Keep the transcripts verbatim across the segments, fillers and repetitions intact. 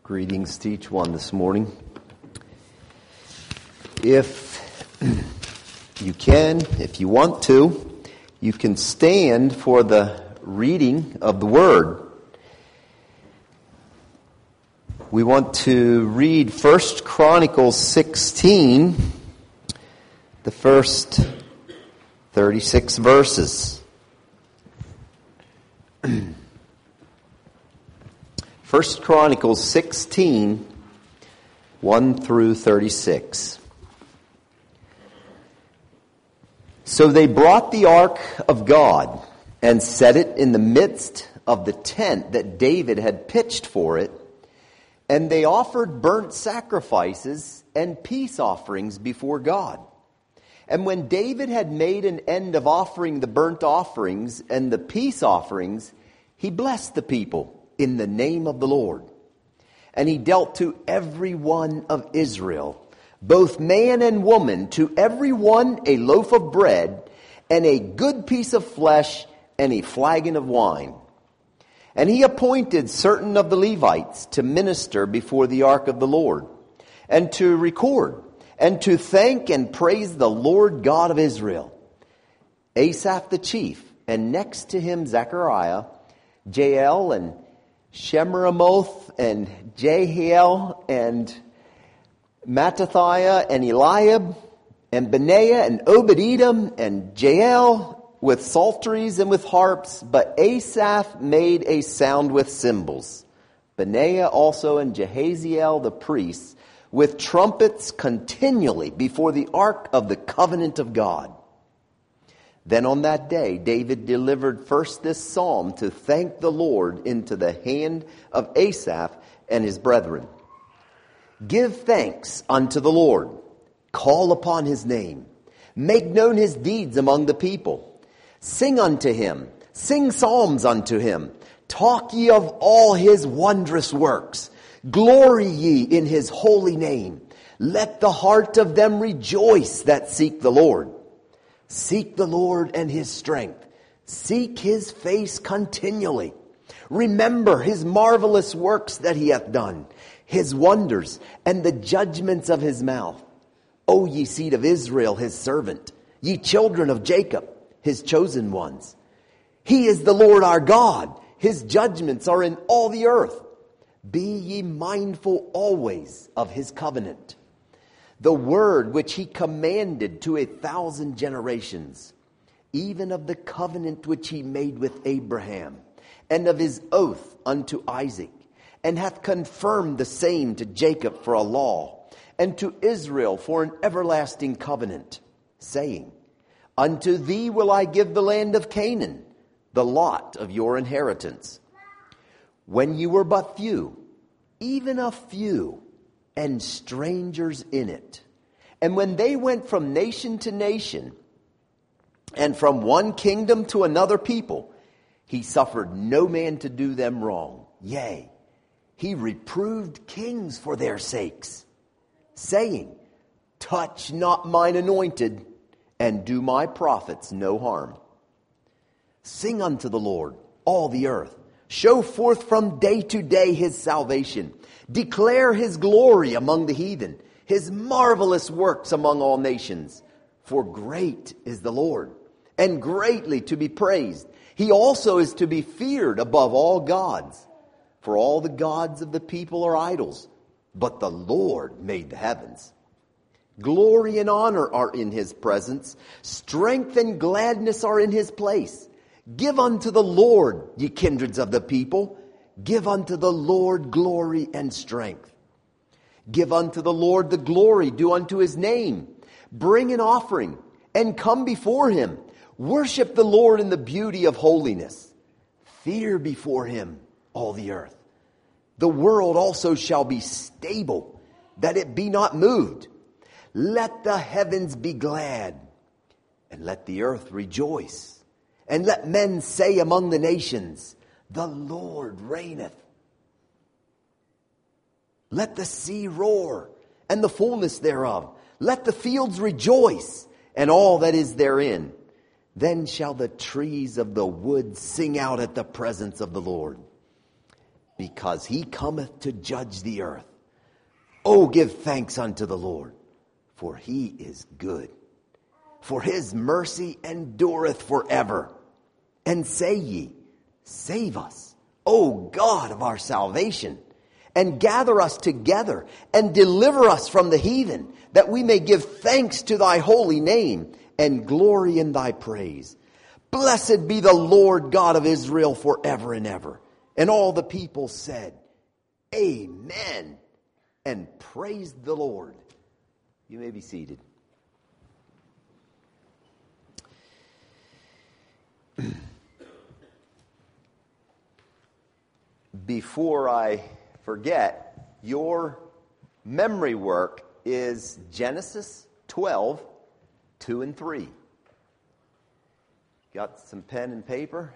Greetings to each one this morning. If you can, if you want to, you can stand for the reading of the Word. We want to read First Chronicles sixteen, the first thirty-six verses. First Chronicles sixteen, one through thirty-six. So they brought the ark of God and set it in the midst of the tent that David had pitched for it, and they offered burnt sacrifices and peace offerings before God. And when David had made an end of offering the burnt offerings and the peace offerings, he blessed the people in the name of the Lord. And he dealt to every one of Israel, both man and woman, to every one a loaf of bread and a good piece of flesh and a flagon of wine. And he appointed certain of the Levites to minister before the ark of the Lord, and to record, and to thank and praise the Lord God of Israel. Asaph the chief, and next to him Zechariah, Jael, and Shemiramoth, and Jehiel, and Mattathiah, and Eliab, and Benaiah, and Obed-Edom, and Jael, with psalteries and with harps. But Asaph made a sound with cymbals. Benaiah also and Jehaziel the priests, with trumpets continually before the ark of the covenant of God. Then on that day, David delivered first this psalm to thank the Lord into the hand of Asaph and his brethren. Give thanks unto the Lord. Call upon his name. Make known his deeds among the people. Sing unto him. Sing psalms unto him. Talk ye of all his wondrous works. Glory ye in his holy name. Let the heart of them rejoice that seek the Lord. Seek the Lord and his strength. Seek his face continually. Remember his marvelous works that he hath done, his wonders and the judgments of his mouth. O ye seed of Israel, his servant, ye children of Jacob, his chosen ones. He is the Lord our God. His judgments are in all the earth. Be ye mindful always of his covenant, the word which he commanded to a thousand generations, even of the covenant which he made with Abraham, and of his oath unto Isaac, and hath confirmed the same to Jacob for a law, and to Israel for an everlasting covenant, saying, Unto thee will I give the land of Canaan, the lot of your inheritance. When you were but few, even a few, and strangers in it. And when they went from nation to nation, and from one kingdom to another people, he suffered no man to do them wrong. Yea, he reproved kings for their sakes, saying, Touch not mine anointed, and do my prophets no harm. Sing unto the Lord, all the earth. Show forth from day to day his salvation. Declare his glory among the heathen, his marvelous works among all nations. For great is the Lord, and greatly to be praised. He also is to be feared above all gods. For all the gods of the people are idols, but the Lord made the heavens. Glory and honor are in his presence. Strength and gladness are in his place. Give unto the Lord, ye kindreds of the people. Give unto the Lord glory and strength. Give unto the Lord the glory due unto his name. Bring an offering and come before him. Worship the Lord in the beauty of holiness. Fear before him all the earth. The world also shall be stable, that it be not moved. Let the heavens be glad, and let the earth rejoice. And let men say among the nations, The Lord reigneth. Let the sea roar, and the fullness thereof. Let the fields rejoice, and all that is therein. Then shall the trees of the wood sing out at the presence of the Lord. because he cometh to judge the earth. Oh, give thanks unto the Lord, for he is good. For his mercy endureth forever. And say ye, save us, O God of our salvation, and gather us together, and deliver us from the heathen, that we may give thanks to thy holy name, and glory in thy praise. Blessed be the Lord God of Israel forever and ever. And all the people said, Amen, and praised the Lord. You may be seated. Before I forget, your memory work is Genesis twelve, two and three. Got some pen and paper?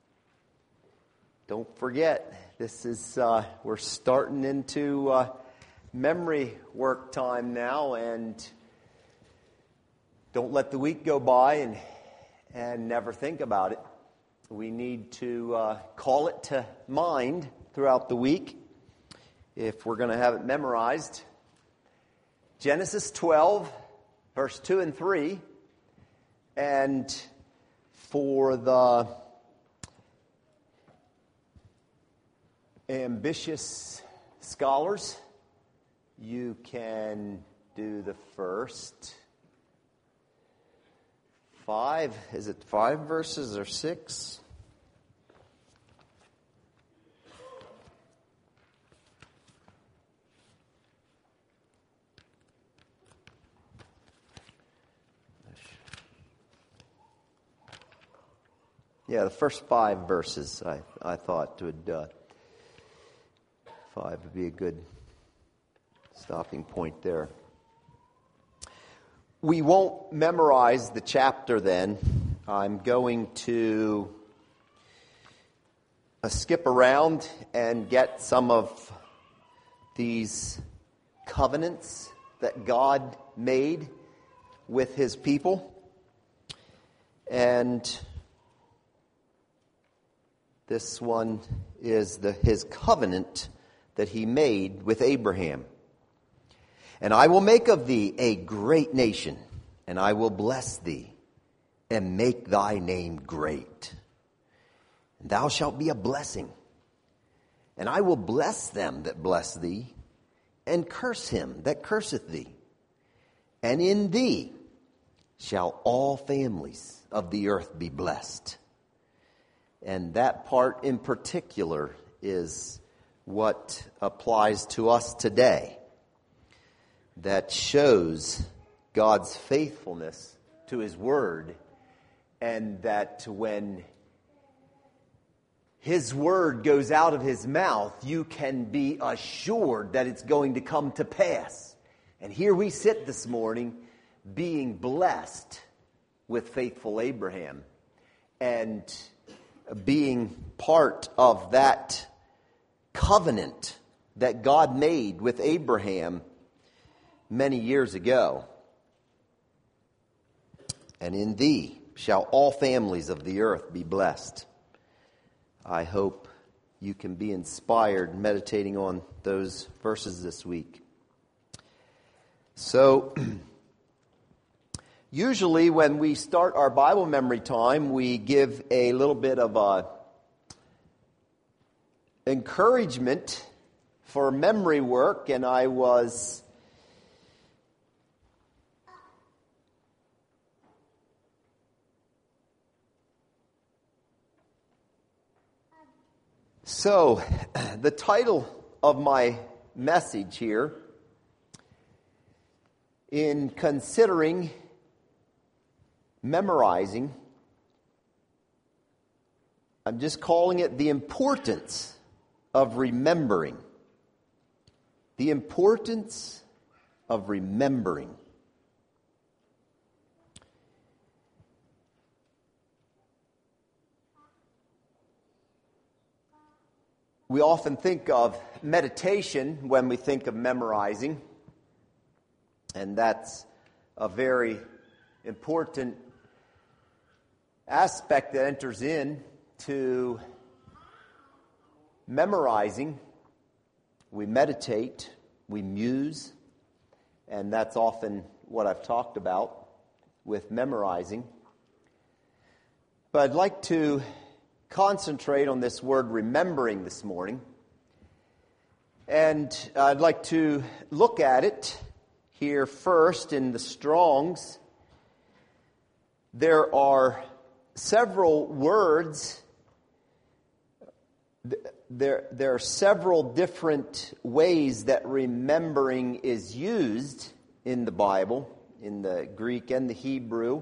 Don't forget, this is, uh, we're starting into uh, memory work time now, and don't let the week go by and, and never think about it. We need to uh, call it to mind throughout the week if we're going to have it memorized. Genesis twelve, verse two and three, and for the ambitious scholars, you can do the first five. Is it five verses or six? Yeah, the first five verses I, I thought would, uh, five would be a good stopping point there. We won't memorize the chapter then. I'm going to uh, skip around and get some of these covenants that God made with his people. And this one is the his covenant that he made with Abraham. And I will make of thee a great nation, and I will bless thee, and make thy name great. And thou shalt be a blessing. And I will bless them that bless thee, and curse him that curseth thee. And in thee shall all families of the earth be blessed. And that part in particular is what applies to us today. That shows God's faithfulness to his word, and that when his word goes out of his mouth, you can be assured that it's going to come to pass. And here we sit this morning being blessed with faithful Abraham, and being part of that covenant that God made with Abraham many years ago. And in thee shall all families of the earth be blessed. I hope you can be inspired meditating on those verses this week. So, usually when we start our Bible memory time, we give a little bit of a encouragement for memory work, and I was So, the title of my message here, in considering memorizing, I'm just calling it the importance of remembering. The importance of remembering. We often think of meditation when we think of memorizing, and that's a very important aspect that enters in to memorizing. we meditate, we muse, and that's often what I've talked about with memorizing. But I'd like to concentrate on this word remembering this morning. And I'd like to look at it here first in the Strong's. There are several words. There, there are several different ways that remembering is used in the Bible, in the Greek and the Hebrew.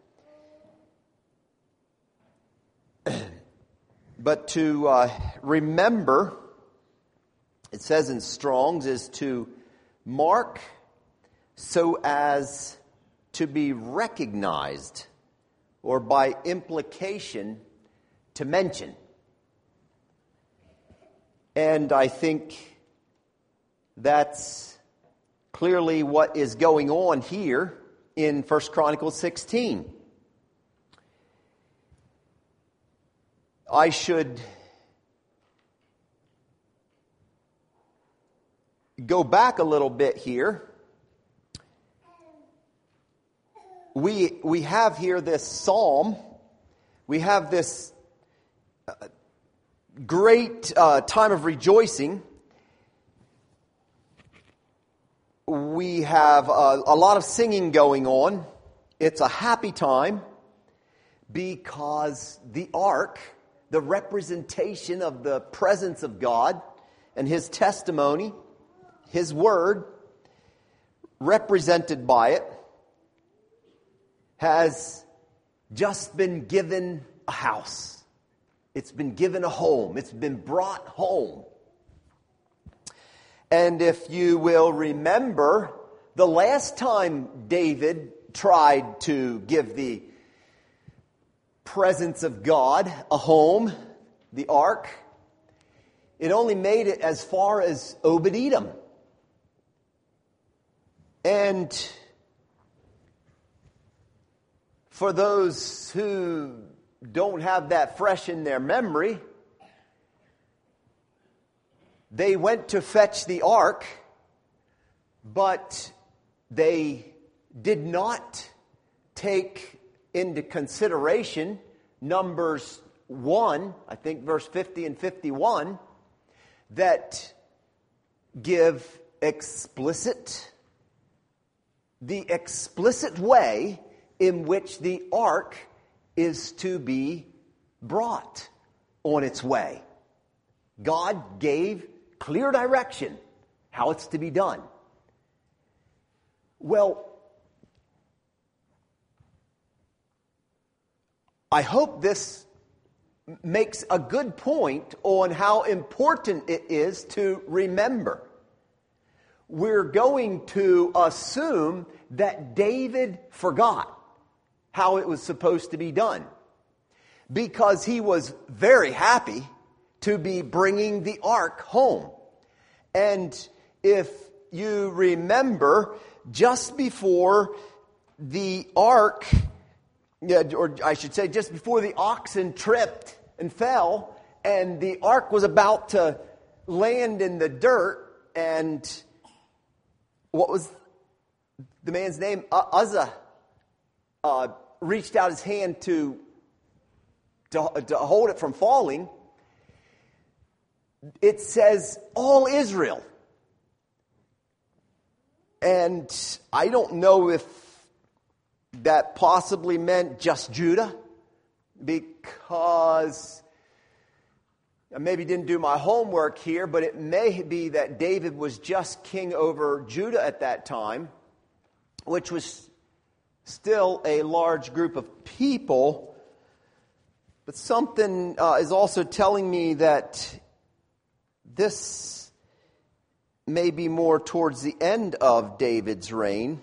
But to uh, remember, it says in Strong's, is to mark so as to be recognized, or by implication, to mention. And I think that's clearly what is going on here in First Chronicles sixteen. I should go back a little bit here. We we have here this psalm. We have this uh, great uh, time of rejoicing. We have uh, a lot of singing going on. It's a happy time because the ark, the representation of the presence of God and His testimony, His word, represented by it, has just been given a house. It's been given a home. It's been brought home. And if you will remember, the last time David tried to give the presence of God a home, the ark, it only made it as far as Obed-Edom. And for those who don't have that fresh in their memory, they went to fetch the ark, but they did not take into consideration Numbers one, I think verse fifty and fifty-one, that give explicit, the explicit way in which the ark is to be brought on its way. God gave clear direction how it's to be done. Well, I hope this makes a good point on how important it is to remember. We're going to assume that David forgot how it was supposed to be done, because he was very happy to be bringing the ark home. And if you remember, just before the ark, or I should say just before the oxen tripped and fell, and the ark was about to land in the dirt, and what was the man's name? Uh, Uzzah uh, reached out his hand to, to, to hold it from falling. It says, all Israel. And I don't know if that possibly meant just Judah, because I maybe didn't do my homework here, but it may be that David was just king over Judah at that time, which was still a large group of people. But something uh, is also telling me that this may be more towards the end of David's reign.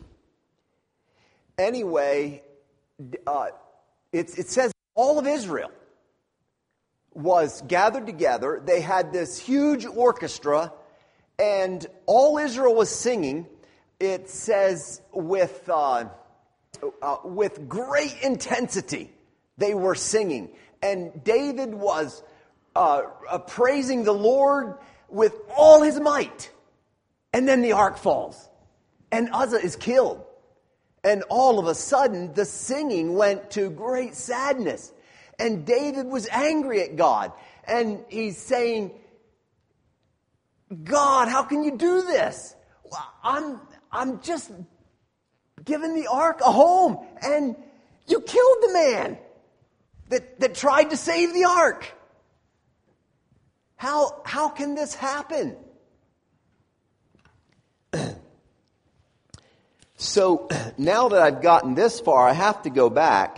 Anyway, uh, it, it says all of Israel was gathered together. They had this huge orchestra, and all Israel was singing. It says with uh, uh, with great intensity they were singing, and David was uh, uh, praising the Lord with all his might. And then the ark falls. And Uzzah is killed. And all of a sudden, the singing went to great sadness. And David was angry at God. And he's saying, God, how can you do this? I'm, I'm just giving the ark a home. And you killed the man that, that tried to save the ark. How, how can this happen? So now that I've gotten this far, I have to go back.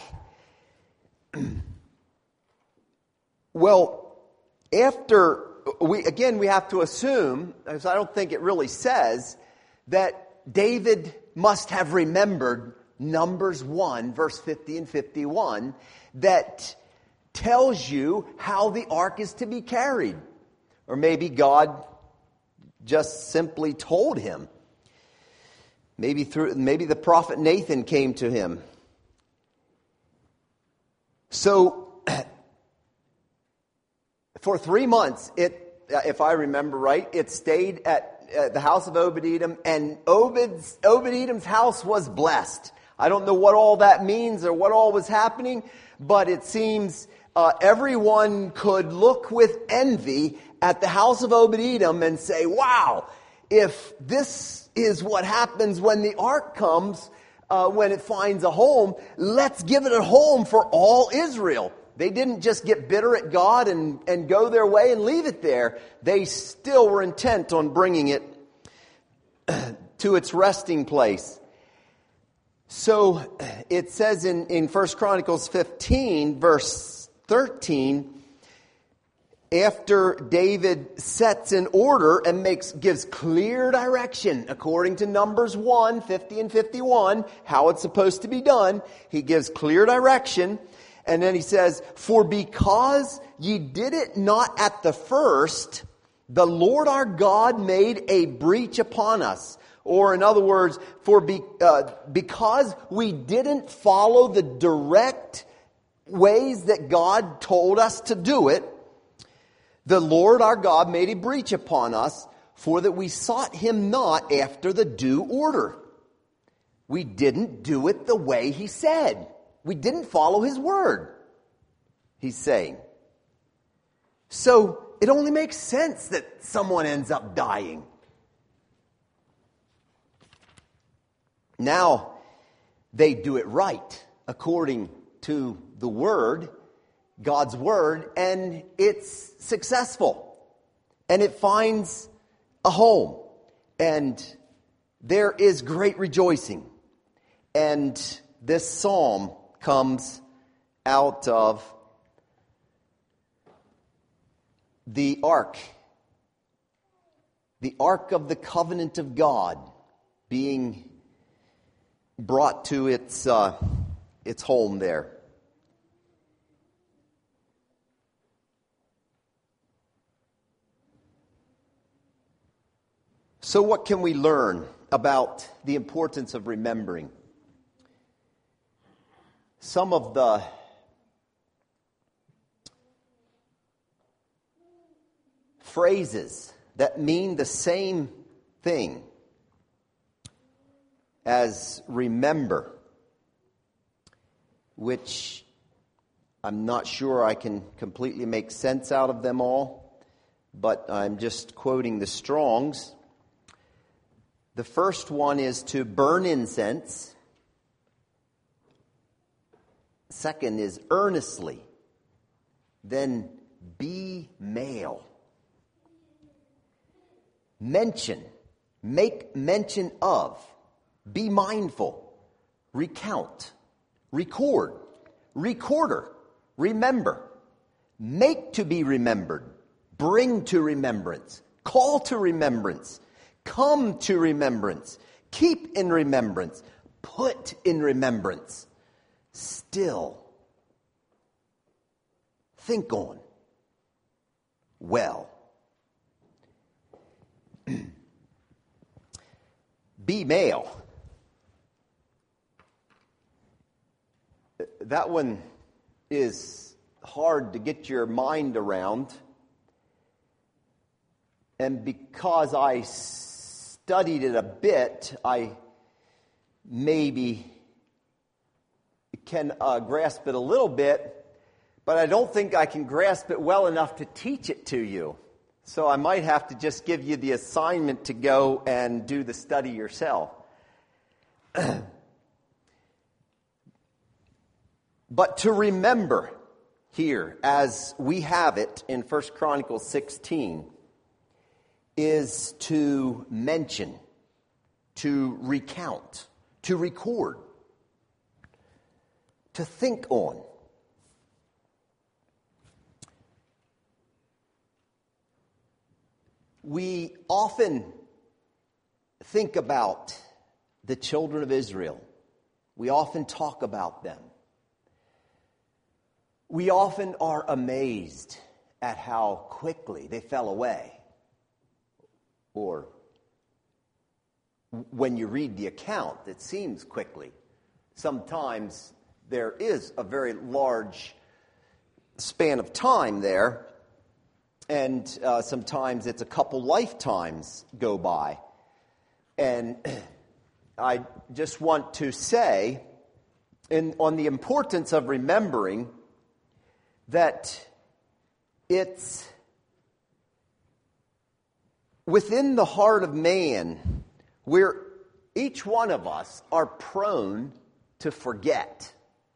Well, after we, again, we have to assume, as I don't think it really says, that David must have remembered Numbers one, verse fifty and fifty-one, that tells you how the ark is to be carried. Or maybe God just simply told him. Maybe through maybe the prophet Nathan came to him. So for three months, it, if I remember right, it stayed at uh, the house of Obed-Edom, and Obed's, Obed-Edom's house was blessed. I don't know what all that means or what all was happening, but it seems uh, everyone could look with envy at the house of Obed-Edom and say, wow, if this is what happens when the ark comes, uh, when it finds a home, let's give it a home for all Israel. They didn't just get bitter at God and, and go their way and leave it there. They still were intent on bringing it to its resting place. So it says in, in First Chronicles fifteen, verse thirteen, after David sets in order and makes gives clear direction, according to Numbers one, fifty and fifty-one, how it's supposed to be done, he gives clear direction. And then he says, for because ye did it not at the first, the Lord our God made a breach upon us. Or in other words, for be, uh, because we didn't follow the direct ways that God told us to do it, the Lord our God made a breach upon us, for that we sought him not after the due order. We didn't do it the way he said. We didn't follow his word, he's saying. So it only makes sense that someone ends up dying. Now they do it right, according to the word, God's word, and it's successful. And it finds a home. And there is great rejoicing. And this psalm comes out of the ark. The ark of the covenant of God being brought to its uh, its home there. So what can we learn about the importance of remembering? Some of the phrases that mean the same thing as remember, which I'm not sure I can completely make sense out of them all, but I'm just quoting the Strong's. The first one is to burn incense. Second is earnestly. Then be male. Mention. Make mention of. Be mindful. Recount. Record. Recorder. Remember. Make to be remembered. Bring to remembrance. Call to remembrance. Come to remembrance. Keep in remembrance. Put in remembrance. Still. Think on. Well. Be male. That one is hard to get your mind around. And because I studied it a bit, I maybe can uh, grasp it a little bit, but I don't think I can grasp it well enough to teach it to you. So I might have to just give you the assignment to go and do the study yourself. But to remember here, as we have it in First Chronicles sixteen, is to mention, to recount, to record, to think on. We often think about the children of Israel. We often talk about them. We often are amazed at how quickly they fell away. Or when you read the account, it seems quickly. Sometimes there is a very large span of time there, and uh, sometimes it's a couple lifetimes go by. And I just want to say in, on the importance of remembering that it's within the heart of man where each one of us are prone to forget.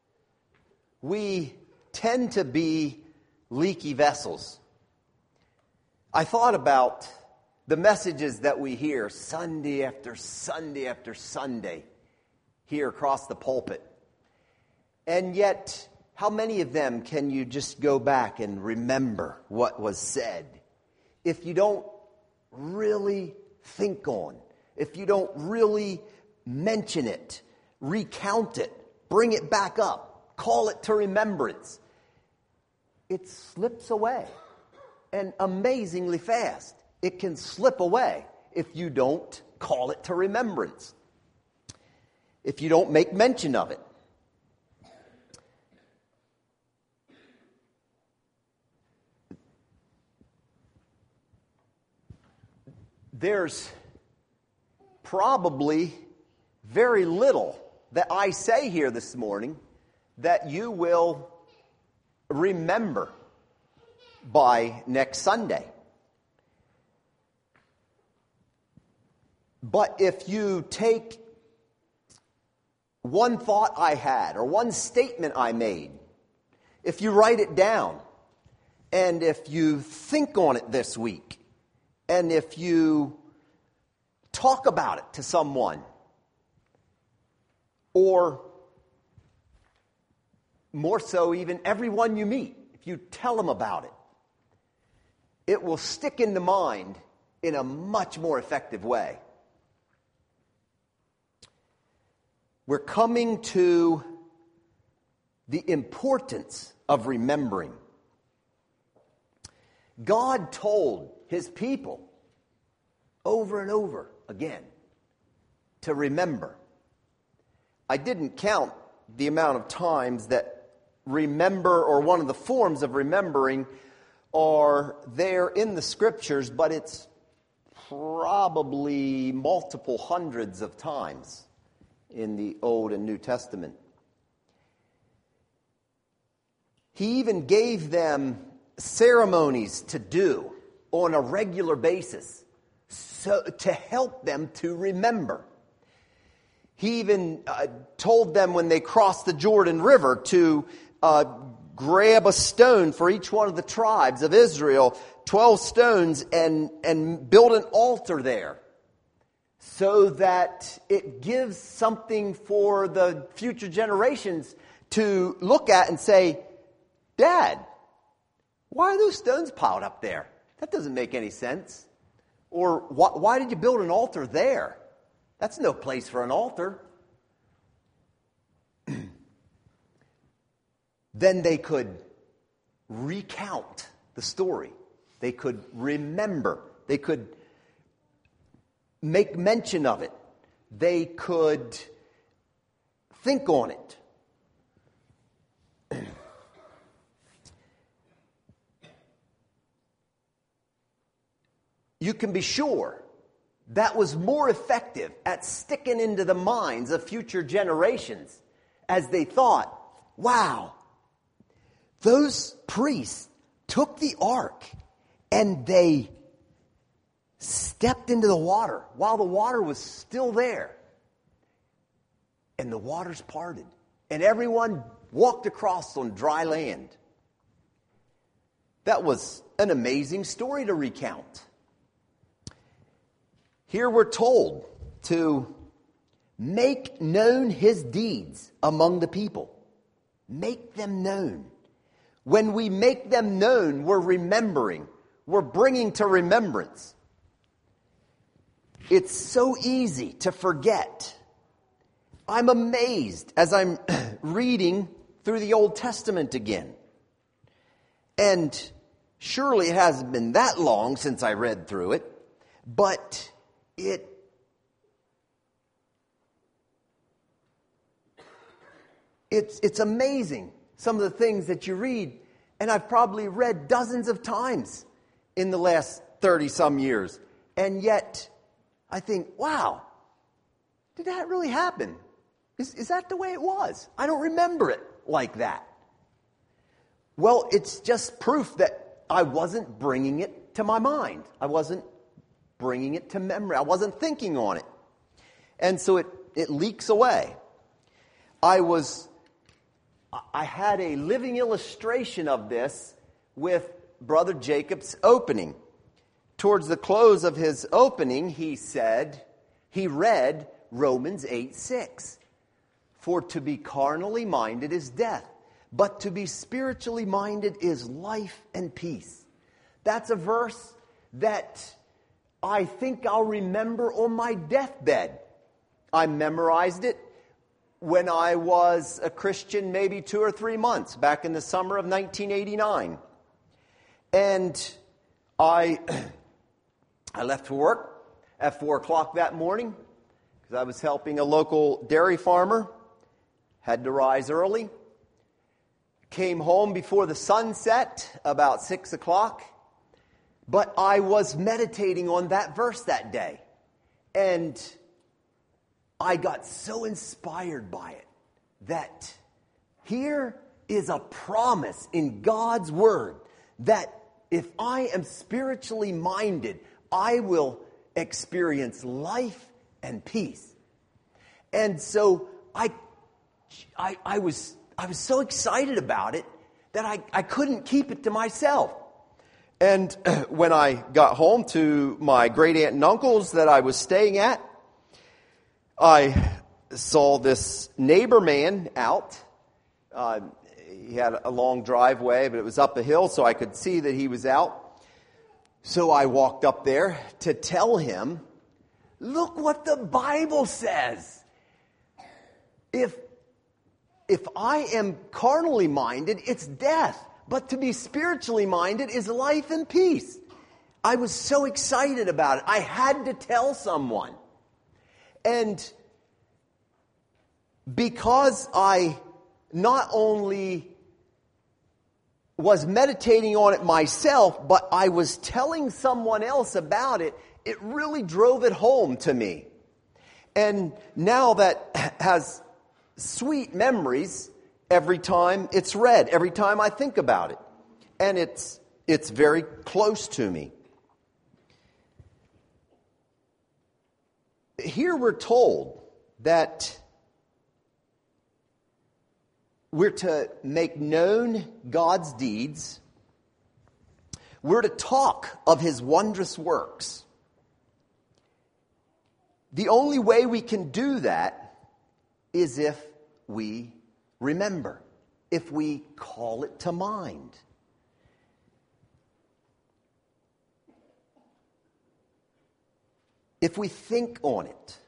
We tend to be leaky vessels. I thought about the messages that we hear Sunday after Sunday after Sunday here across the pulpit. And yet, how many of them can you just go back and remember what was said? If you don't really think on, if you don't really mention it, recount it, bring it back up, call it to remembrance, it slips away. And amazingly fast. It can slip away if you don't call it to remembrance, if you don't make mention of it. There's probably very little that I say here this morning that you will remember by next Sunday. But if you take one thought I had or one statement I made, if you write it down, and if you think on it this week, and if you talk about it to someone, or more so even everyone you meet, if you tell them about it, it will stick in the mind in a much more effective way. We're coming to the importance of remembering. God told his people over and over again to remember. I didn't count the amount of times that remember, or one of the forms of remembering, are there in the scriptures, but it's probably multiple hundreds of times in the Old and New Testament. He even gave them ceremonies to do on a regular basis, so to help them to remember. He even uh, told them when they crossed the Jordan River to uh, grab a stone for each one of the tribes of Israel, twelve stones, and, and build an altar there, so that it gives something for the future generations to look at and say, Dad, why are those stones piled up there? That doesn't make any sense. Or why, why did you build an altar there? That's no place for an altar. Then they could recount the story. They could remember. They could make mention of it. They could think on it. you can be sure that was more effective at sticking into the minds of future generations as they thought, wow, those priests took the ark and they stepped into the water while the water was still there. And the waters parted. And everyone walked across on dry land. That was an amazing story to recount. Here we're told to make known his deeds among the people. Make them known. When we make them known, we're remembering. We're bringing to remembrance. It's so easy to forget. I'm amazed as I'm reading through the Old Testament again. And surely it hasn't been that long since I read through it, but it it's it's amazing some of the things that you read, and I've probably read dozens of times in the last thirty some years. And yet I think, wow, did that really happen? Is, is that the way it was? I don't remember it like that. Well, it's just proof that I wasn't bringing it to my mind. I wasn't bringing it to memory. I wasn't thinking on it. And so it, it leaks away. I was, I had a living illustration of this with Brother Jacob's opening. Towards the close of his opening, he said, he read Romans eight six. For to be carnally minded is death, but to be spiritually minded is life and peace. That's a verse that I think I'll remember on my deathbed. I memorized it when I was a Christian maybe two or three months, back in the summer of nineteen eighty-nine. And I, I left for work at four o'clock that morning because I was helping a local dairy farmer. Had to rise early. Came home before the sun set, about six o'clock. But I was meditating on that verse that day. And I got so inspired by it that here is a promise in God's Word that if I am spiritually minded, I will experience life and peace. And so I I, I was I was so excited about it that I, I couldn't keep it to myself. And when I got home to my great aunt and uncles that I was staying at, I saw this neighbor man out. Uh, he had a long driveway, but it was up a hill, so I could see that he was out. So I walked up there to tell him, look what the Bible says. If If I am carnally minded, it's death. But to be spiritually minded is life and peace. I was so excited about it. I had to tell someone. And because I not only was meditating on it myself, but I was telling someone else about it, it really drove it home to me. And now that has sweet memories every time it's read, every time I think about it. And it's it's very close to me. Here we're told that we're to make known God's deeds. We're to talk of his wondrous works. The only way we can do that is if we remember, if we call it to mind. If we think on it.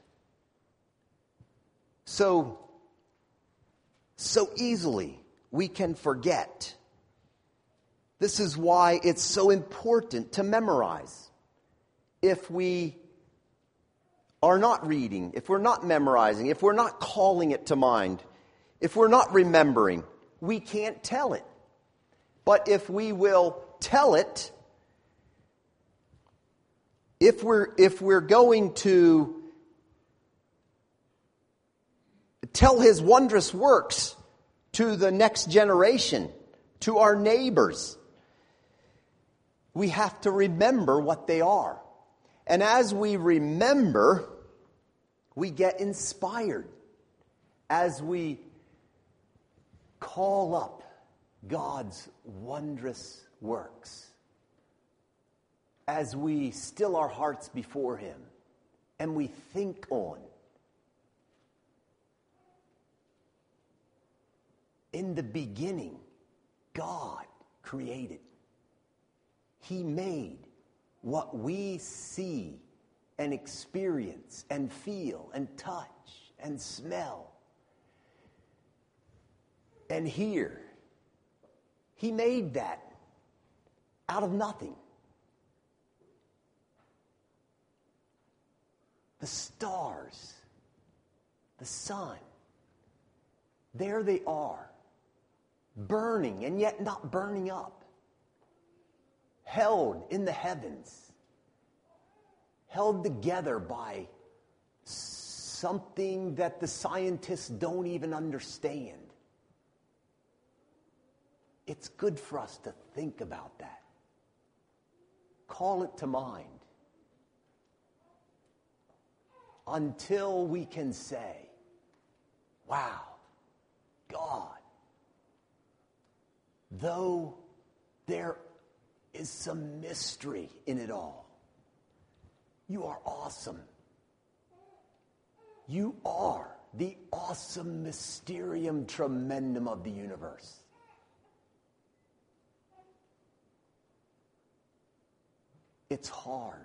So, so easily we can forget. This is why it's so important to memorize. If we are not reading, if we're not memorizing, if we're not calling it to mind, if we're not remembering, we can't tell it. But if we will tell it, if we're, if we're going to tell his wondrous works to the next generation, to our neighbors, we have to remember what they are. And as we remember, we get inspired. As we call up God's wondrous works, as we still our hearts before him and we think on, in the beginning, God created. He made what we see and experience and feel and touch and smell and hear. He made that out of nothing. The stars, the sun, there they are, burning and yet not burning up, held in the heavens, held together by something that the scientists don't even understand. It's good for us to think about that. Call it to mind. Until we can say, wow, God, though there is some mystery in it all, you are awesome. You are the awesome mysterium tremendum of the universe. It's hard.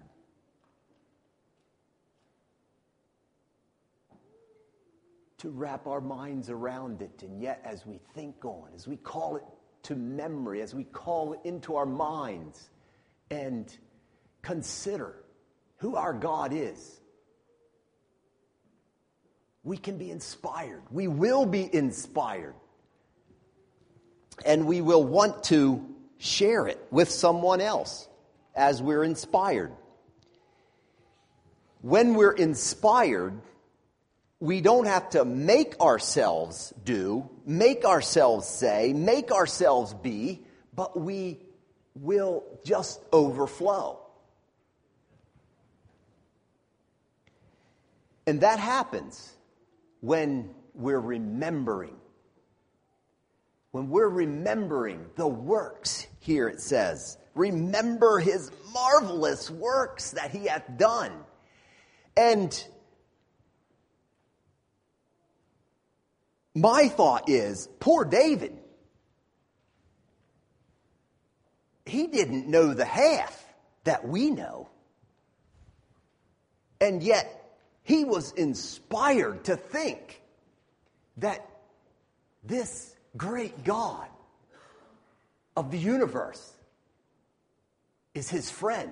To wrap our minds around it, and yet as we think on, as we call it to memory, as we call it into our minds and consider who our God is, we can be inspired. We will be inspired. And we will want to share it with someone else as we're inspired. When we're inspired, we don't have to make ourselves do, make ourselves say, make ourselves be, but we will just overflow. And that happens when we're remembering. When we're remembering the works, here it says, remember his marvelous works that he hath done. And my thought is, poor David, he didn't know the half that we know. And yet, he was inspired to think that this great God of the universe is his friend.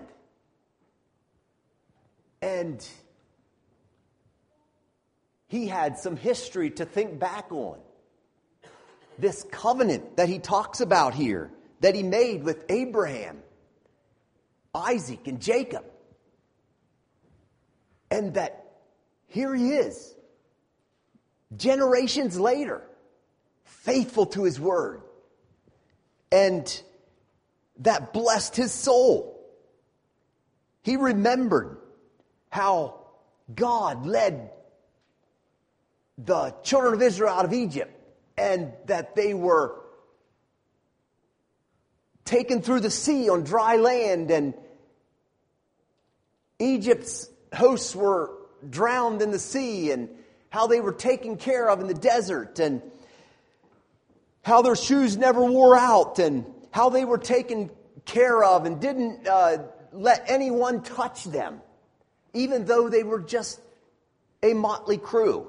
And he had some history to think back on. This covenant that he talks about here, that he made with Abraham, Isaac, and Jacob. And that here he is, generations later, faithful to his word. And that blessed his soul. He remembered how God led the children of Israel out of Egypt, and that they were taken through the sea on dry land, and Egypt's hosts were drowned in the sea, and how they were taken care of in the desert, and how their shoes never wore out, and how they were taken care of and didn't uh, let anyone touch them, even though they were just a motley crew.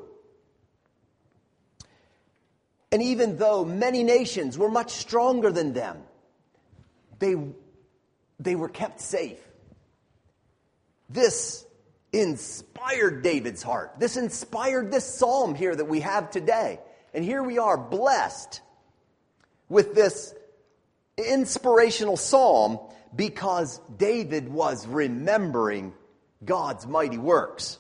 And even though many nations were much stronger than them, they, they were kept safe. This inspired David's heart. This inspired this psalm here that we have today. And here we are, blessed with this inspirational psalm because David was remembering God's mighty works.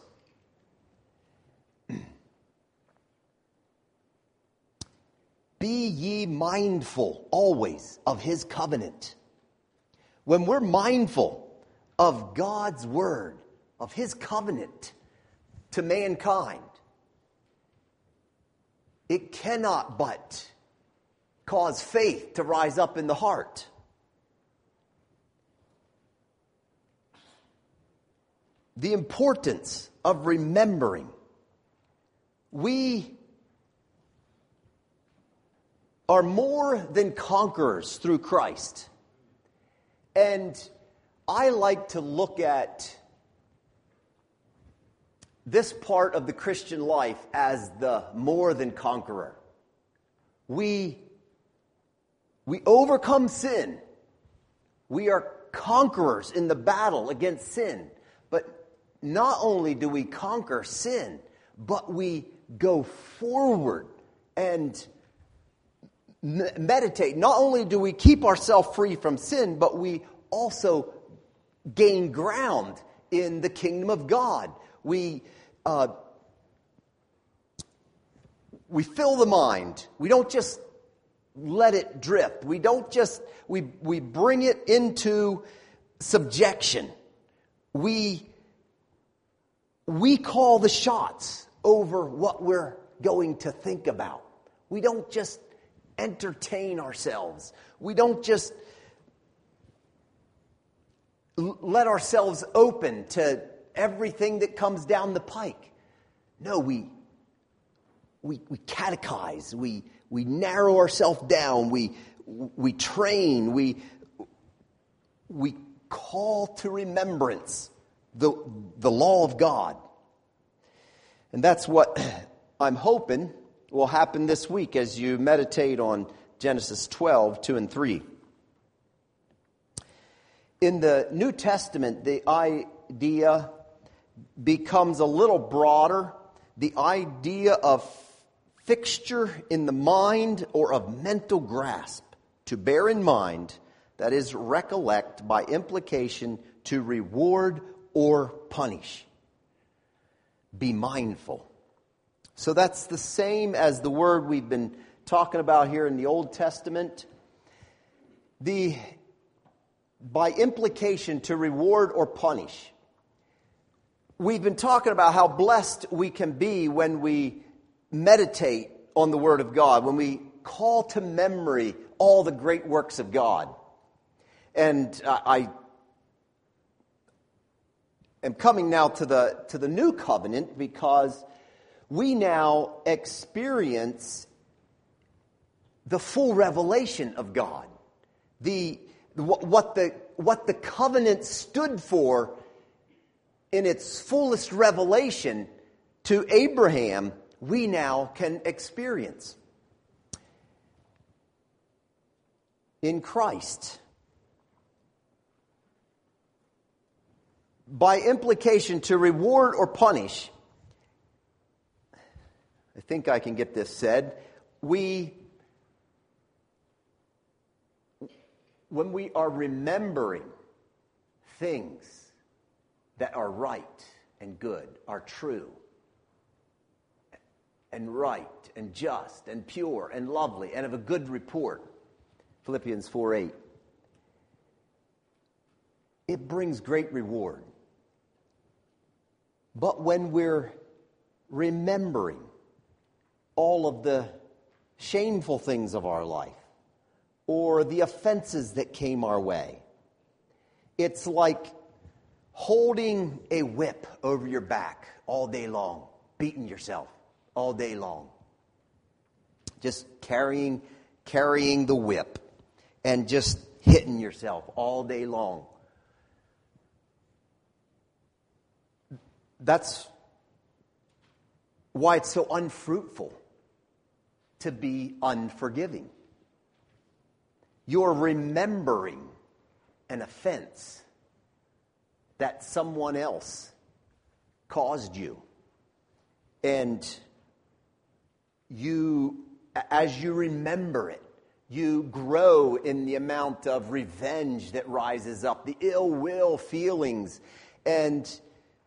Be ye mindful always of his covenant. When we're mindful of God's word, of his covenant to mankind, it cannot but cause faith to rise up in the heart. The importance of remembering. We are more than conquerors through Christ. And I like to look at this part of the Christian life as the more than conqueror. We, we overcome sin. We are conquerors in the battle against sin. But not only do we conquer sin, but we go forward and meditate. Not only do we keep ourselves free from sin, but we also gain ground in the kingdom of God. We uh, we fill the mind. We don't just let it drift. We don't just we we bring it into subjection. We we call the shots over what we're going to think about. We don't just entertain ourselves. We don't just l- let ourselves open to everything that comes down the pike. No, we we we catechize. We we narrow ourselves down. We we train. We we call to remembrance the the law of God. And that's what I'm hoping will happen this week as you meditate on Genesis twelve, two and three. In the New Testament, the idea becomes a little broader. The idea of fixture in the mind or of mental grasp. To bear in mind, that is, recollect, by implication, to reward or punish. Be mindful. So that's the same as the word we've been talking about here in the Old Testament. The, by implication, to reward or punish. We've been talking about how blessed we can be when we meditate on the Word of God, when we call to memory all the great works of God. And uh, I am coming now to the to the new covenant because we now experience the full revelation of God. The what the what the covenant stood for in its fullest revelation to Abraham, we now can experience in Christ. By implication, to reward or punish, I think I can get this said, we, when we are remembering things that are right and good, are true, and right, and just, and pure, and lovely, and of a good report, Philippians four eight, it brings great reward. But when we're remembering all of the shameful things of our life, or the offenses that came our way, it's like holding a whip over your back all day long, beating yourself all day long. Just carrying, carrying the whip and just hitting yourself all day long. That's why it's so unfruitful to be unforgiving. You're remembering an offense that someone else caused you. And you, as you remember it, you grow in the amount of revenge that rises up, the ill will feelings. And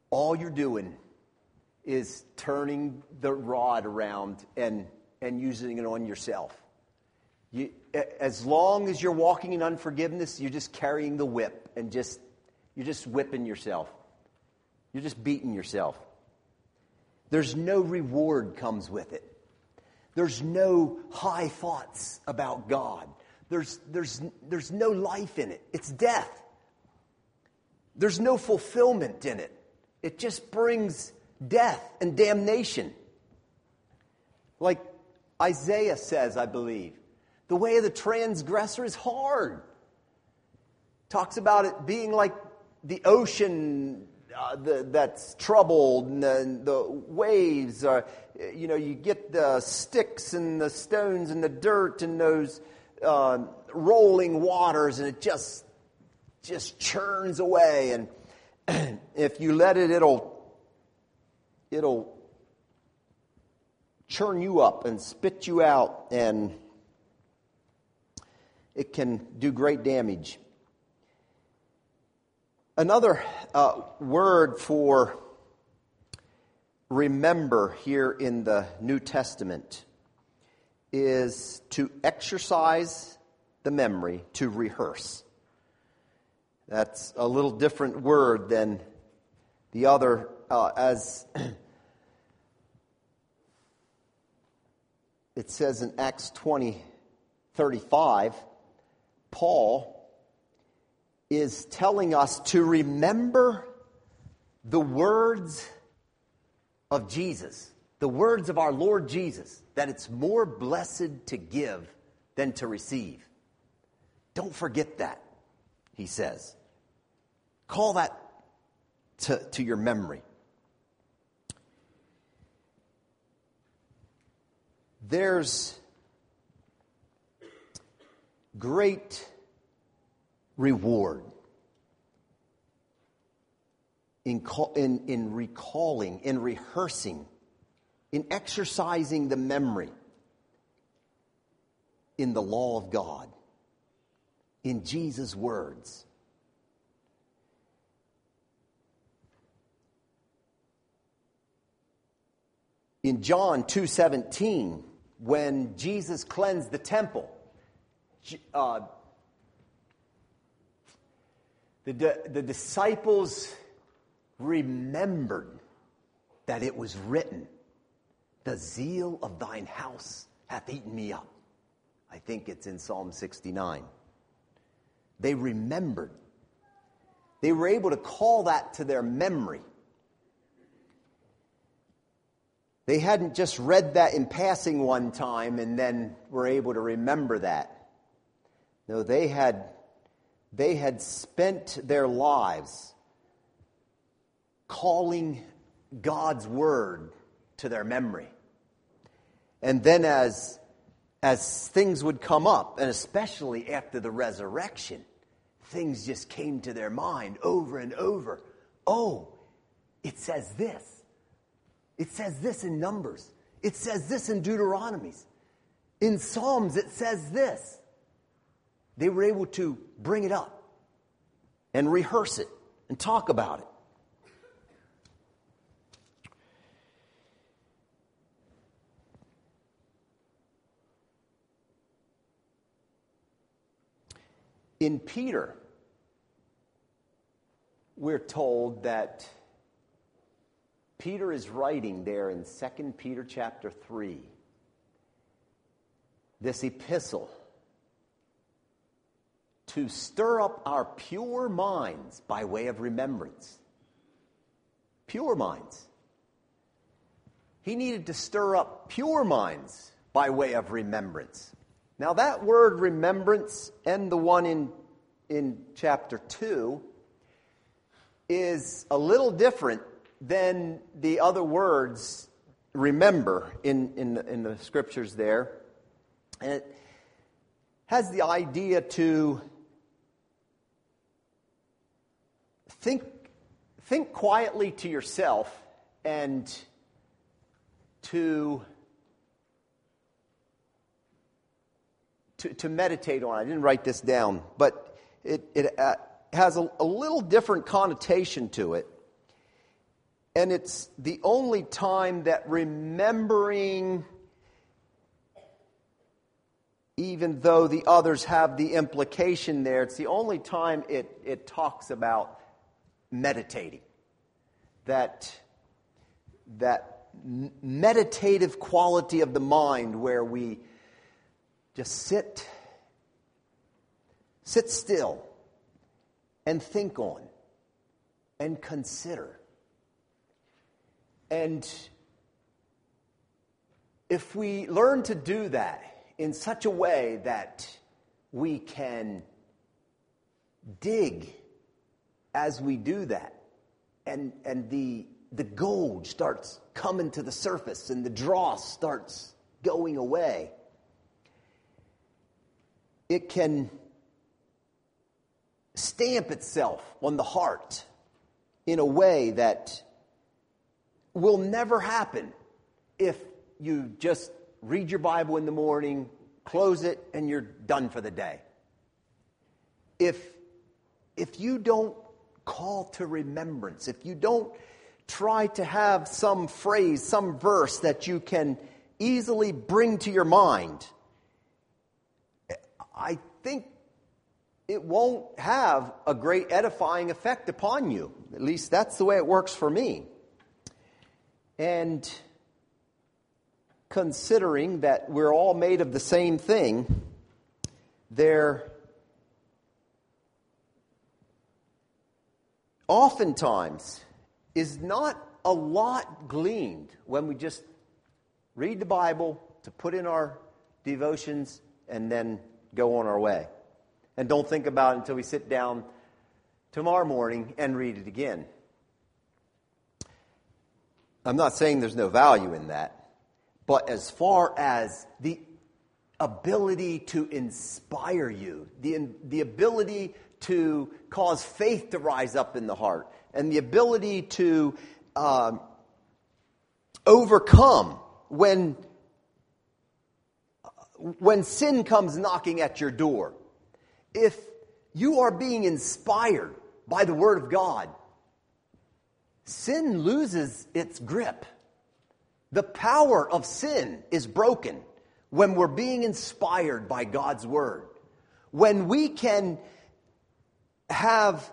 all you're doing is turning the rod around and, and using it on yourself. You, as long as you're walking in unforgiveness, you're just carrying the whip and just you're just whipping yourself. You're just beating yourself. There's no reward comes with it. There's no high thoughts about God. There's, there's, there's no life in it. It's death. There's no fulfillment in it. It just brings death and damnation. Like Isaiah says, I believe, the way of the transgressor is hard. Talks about it being like the ocean uh, the, that's troubled, and the, the waves are, you know, you get the sticks and the stones and the dirt and those uh, rolling waters, and it just just churns away. And if you let it, it'll it'll churn you up and spit you out, and it can do great damage. Another uh, word for remember here in the New Testament is to exercise the memory, to rehearse. That's a little different word than the other, uh, as it says in Acts twenty thirty-five, Paul is telling us to remember the words of Jesus, the words of our Lord Jesus, that it's more blessed to give than to receive. Don't forget that, he says. Call that to, to your memory. There's great reward in, in, in recalling, in rehearsing, in exercising the memory in the law of God, in Jesus' words. In John two seventeen, when Jesus cleansed the temple, uh, the, the disciples remembered that it was written, "The zeal of thine house hath eaten me up." I think it's in Psalm sixty-nine. They remembered. They were able to call that to their memory. They hadn't just read that in passing one time and then were able to remember that. No, they had, they had spent their lives calling God's word to their memory. And then as, as things would come up, and especially after the resurrection, things just came to their mind over and over. Oh, it says this. It says this in Numbers. It says this in Deuteronomies. In Psalms, it says this. They were able to bring it up and rehearse it and talk about it. In Peter, we're told that Peter is writing there in Second Peter chapter three, this epistle to stir up our pure minds by way of remembrance. Pure minds. He needed to stir up pure minds by way of remembrance. Now that word remembrance and the one in, in chapter two is a little different than the other words remember in, in, the, in the scriptures there. And it has the idea to think, think quietly to yourself and to, to, to meditate on. I didn't write this down, but it, it uh, has a, a little different connotation to it. And it's the only time that remembering, even though the others have the implication there, it's the only time it, it talks about meditating. That, that meditative quality of the mind where we just sit, sit still and think on and consider. And if we learn to do that in such a way that we can dig as we do that, and and the the gold starts coming to the surface and the dross starts going away, it can stamp itself on the heart in a way that will never happen if you just read your Bible in the morning, close it, and you're done for the day. If, if you don't call to remembrance, if you don't try to have some phrase, some verse that you can easily bring to your mind, I think it won't have a great edifying effect upon you. At least that's the way it works for me. And considering that we're all made of the same thing, there oftentimes is not a lot gleaned when we just read the Bible to put in our devotions and then go on our way. And don't think about it until we sit down tomorrow morning and read it again. I'm not saying there's no value in that, but as far as the ability to inspire you, the, the ability to cause faith to rise up in the heart, and the ability to um, overcome when, when sin comes knocking at your door. If you are being inspired by the Word of God, sin loses its grip. The power of sin is broken when we're being inspired by God's Word. When we can have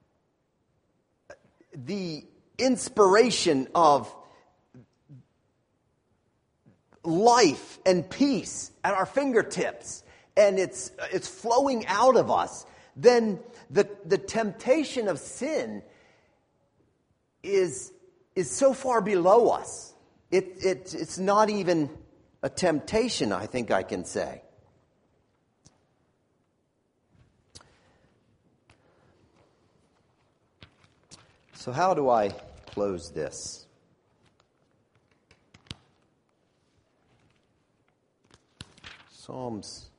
the inspiration of life and peace at our fingertips, and it's it's flowing out of us, then the, the temptation of sin is is so far below us. It, it it's not even a temptation, I think I can say. So how do I close this? Psalms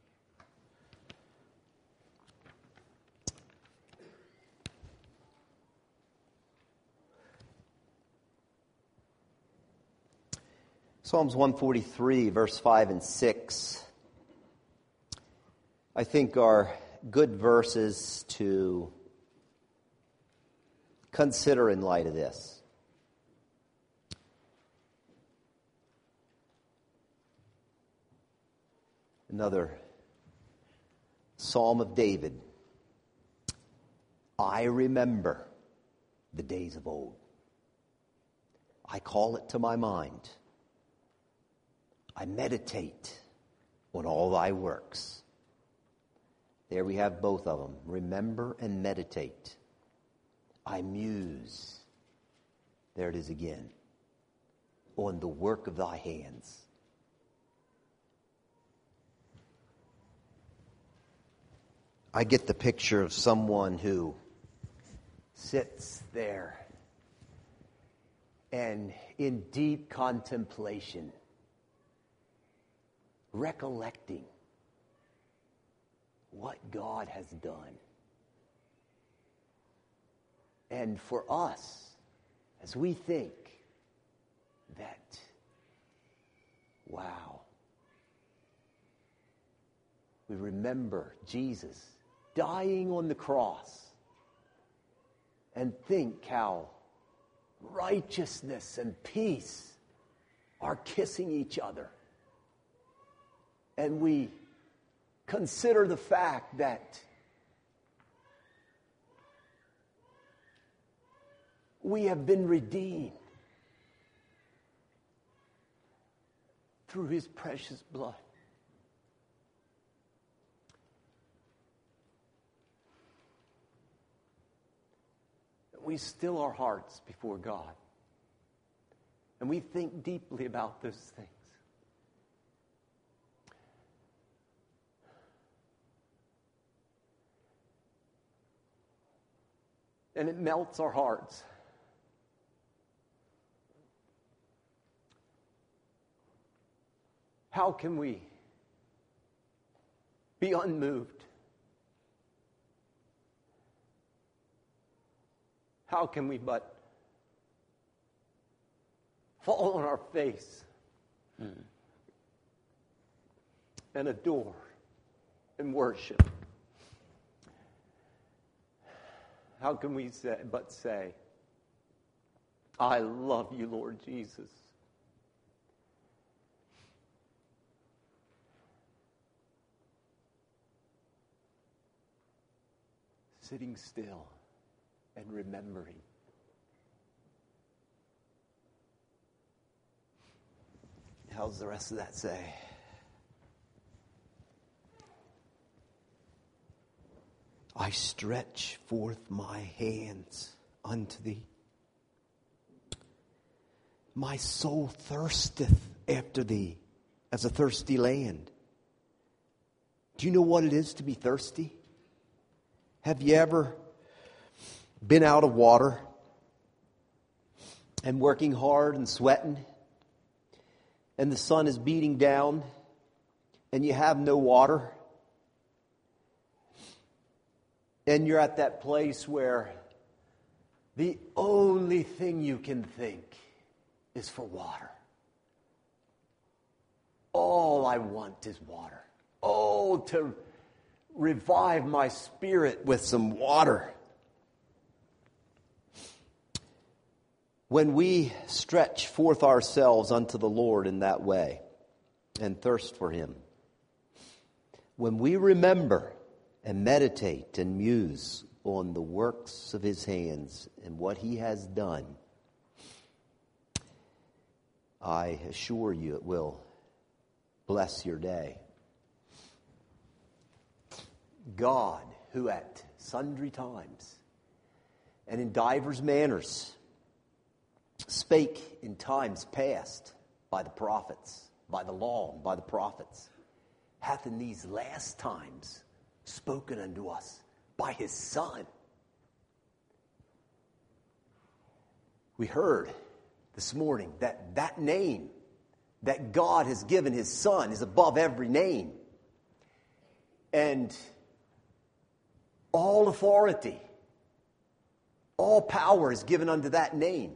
Psalms one forty-three, verse five and six, I think are good verses to consider in light of this. Another Psalm of David. I remember the days of old. I call it to my mind. I meditate on all thy works. There we have both of them. Remember and meditate. I muse. There it is again. On the work of thy hands. I get the picture of someone who sits there and in deep contemplation, recollecting what God has done. And for us, as we think that, wow, we remember Jesus dying on the cross and think how righteousness and peace are kissing each other. And we consider the fact that we have been redeemed through His precious blood. We still our hearts before God. And we think deeply about those things. And it melts our hearts. How can we be unmoved? How can we but fall on our face mm. and adore and worship? How can we say, but say, I love you, Lord Jesus. Sitting still and remembering. How's the rest of that say? I stretch forth my hands unto thee. My soul thirsteth after thee as a thirsty land. Do you know what it is to be thirsty? Have you ever been out of water and working hard and sweating, and the sun is beating down and you have no water, and you're at that place where the only thing you can think is for water? All I want is water. Oh, to revive my spirit with some water. When we stretch forth ourselves unto the Lord in that way and thirst for Him, when we remember and meditate and muse on the works of His hands and what He has done, I assure you it will bless your day. God, who at sundry times and in divers manners spake in times past by the prophets, by the law, and by the prophets, hath in these last times spoken unto us by His Son. We heard this morning that that name that God has given His Son is above every name. And all authority, all power is given unto that name.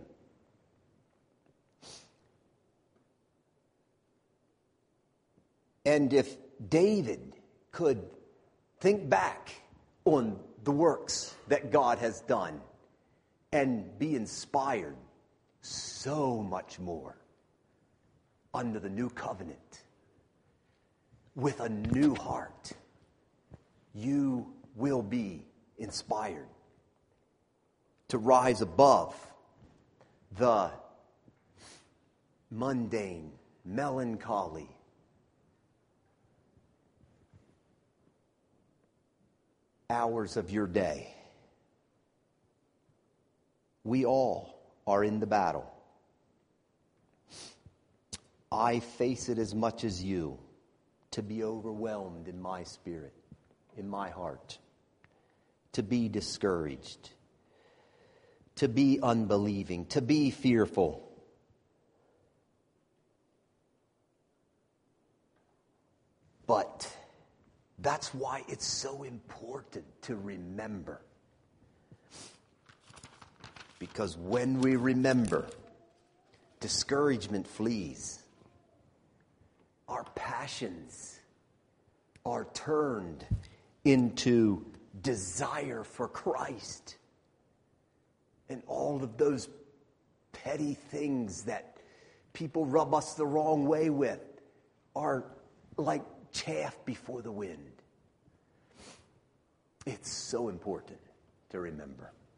And if David could think back on the works that God has done and be inspired, so much more under the new covenant, with a new heart, you will be inspired to rise above the mundane, melancholy, hours of your day. We all are in the battle. I face it as much as you, to be overwhelmed in my spirit, in my heart, to be discouraged, to be unbelieving, to be fearful. But that's why it's so important to remember. Because when we remember, discouragement flees. Our passions are turned into desire for Christ. And all of those petty things that people rub us the wrong way with are like chaff before the wind. It's so important to remember.